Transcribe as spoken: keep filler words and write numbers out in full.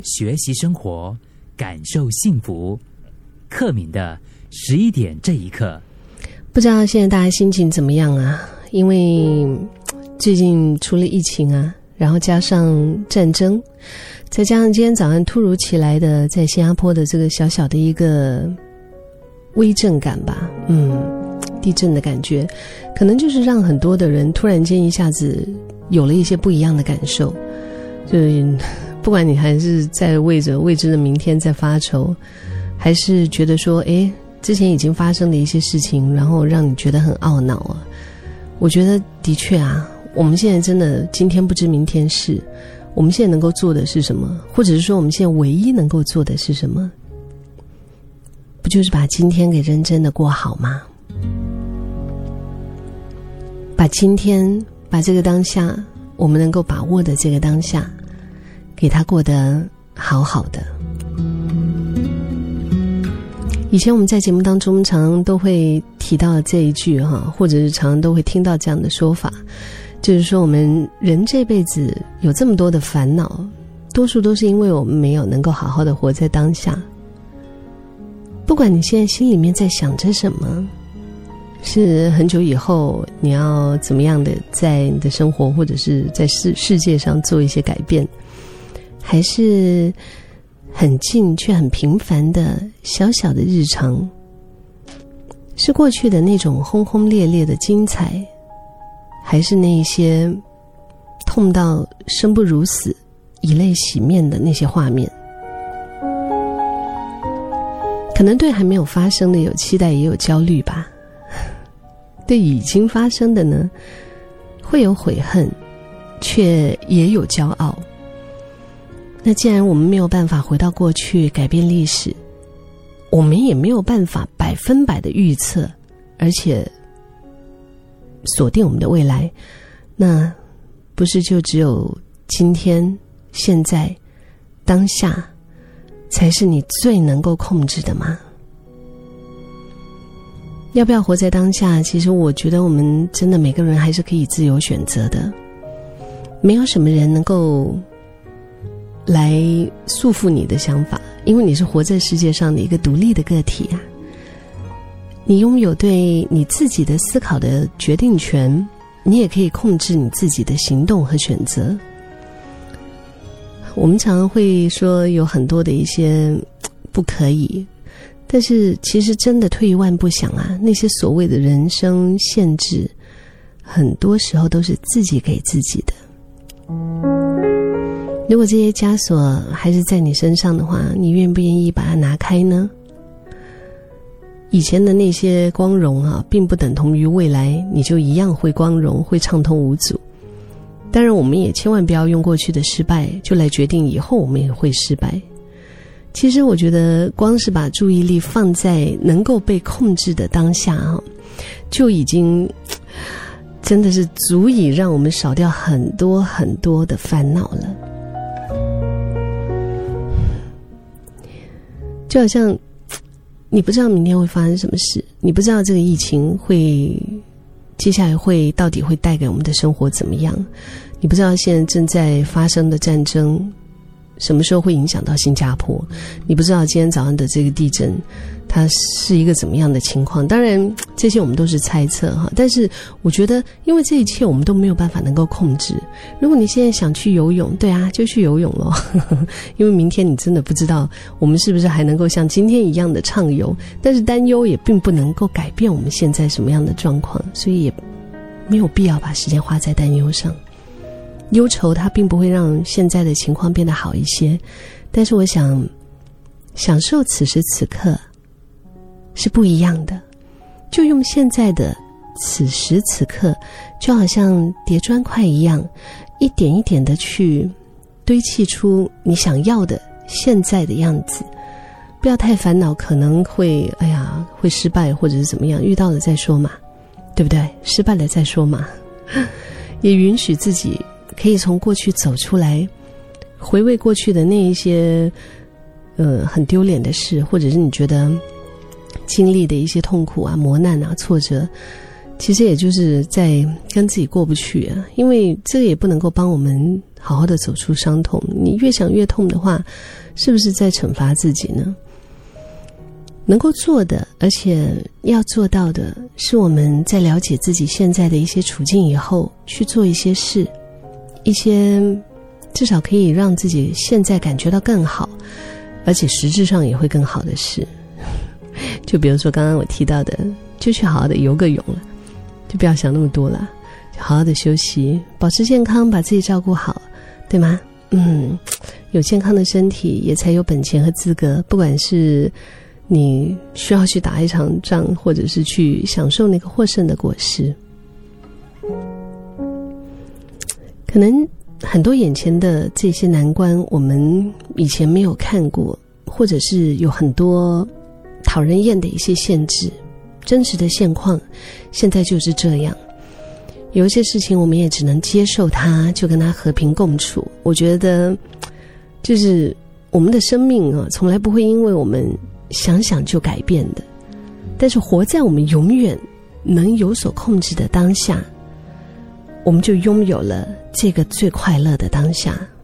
学习生活，感受幸福。克敏的十一点这一刻。 不知道现在大家心情怎么样啊？因为最近除了疫情啊，然后加上战争，再加上今天早上突如其来的在新加坡的这个小小的一个微震感吧，嗯，地震的感觉，可能就是让很多的人突然间一下子有了一些不一样的感受。就不管你还是在为着未知的明天在发愁，还是觉得说诶之前已经发生的一些事情然后让你觉得很懊恼啊，我觉得的确啊，我们现在真的今天不知明天事，我们现在能够做的是什么，或者是说我们现在唯一能够做的是什么，不就是把今天给认真的过好吗？把今天，把这个当下，我们能够把握的这个当下给它过得好好的。以前我们在节目当中常常都会提到这一句哈，或者是常常都会听到这样的说法，就是说我们人这辈子有这么多的烦恼，多数都是因为我们没有能够好好的活在当下。不管你现在心里面在想着什么，是很久以后你要怎么样的在你的生活或者是在世世界上做一些改变，还是很近却很平凡的小小的日常，是过去的那种轰轰烈烈的精彩，还是那一些痛到生不如死以泪洗面的那些画面。可能对还没有发生的有期待也有焦虑吧，对已经发生的呢会有悔恨，却也有骄傲。那既然我们没有办法回到过去改变历史，我们也没有办法百分百的预测而且锁定我们的未来，那不是就只有今天现在当下才是你最能够控制的吗？要不要活在当下，其实我觉得我们真的每个人还是可以自由选择的，没有什么人能够来束缚你的想法，因为你是活在世界上的一个独立的个体啊，你拥有对你自己的思考的决定权，你也可以控制你自己的行动和选择。我们常常会说有很多的一些不可以，但是其实真的退一万步想啊，那些所谓的人生限制，很多时候都是自己给自己的。如果这些枷锁还是在你身上的话，你愿不愿意把它拿开呢？以前的那些光荣啊，并不等同于未来你就一样会光荣，会畅通无阻。当然我们也千万不要用过去的失败就来决定以后我们也会失败。其实我觉得光是把注意力放在能够被控制的当下啊，就已经真的是足以让我们少掉很多很多的烦恼了。就好像你不知道明天会发生什么事，你不知道这个疫情会接下来会到底会带给我们的生活怎么样，你不知道现在正在发生的战争什么时候会影响到新加坡，你不知道今天早上的这个地震它是一个怎么样的情况。当然这些我们都是猜测哈，但是我觉得因为这一切我们都没有办法能够控制。如果你现在想去游泳，对啊，就去游泳咯因为明天你真的不知道我们是不是还能够像今天一样的畅游，但是担忧也并不能够改变我们现在什么样的状况，所以也没有必要把时间花在担忧上。忧愁它并不会让现在的情况变得好一些，但是我想享受此时此刻是不一样的。就用现在的此时此刻，就好像叠砖块一样，一点一点的去堆砌出你想要的现在的样子。不要太烦恼可能会哎呀会失败或者是怎么样，遇到了再说嘛，对不对？失败了再说嘛。也允许自己可以从过去走出来，回味过去的那一些呃很丢脸的事，或者是你觉得经历的一些痛苦啊、磨难啊、挫折， 其实也就是在跟自己过不去啊，因为这个也不能够帮我们好好的走出伤痛。你越想越痛的话，是不是在惩罚自己呢？能够做的，而且要做到的，是我们在了解自己现在的一些处境以后，去做一些事，一些至少可以让自己现在感觉到更好，而且实质上也会更好的事。就比如说刚刚我提到的，就去好好的游个泳了，就不要想那么多了，就好好的休息，保持健康，把自己照顾好，对吗？嗯，有健康的身体，也才有本钱和资格，不管是你需要去打一场仗，或者是去享受那个获胜的果实。可能很多眼前的这些难关，我们以前没有看过，或者是有很多讨人厌的一些限制，真实的现况现在就是这样。有一些事情我们也只能接受它，就跟它和平共处。我觉得就是我们的生命啊，从来不会因为我们想想就改变的，但是活在我们永远能有所控制的当下，我们就拥有了这个最快乐的当下。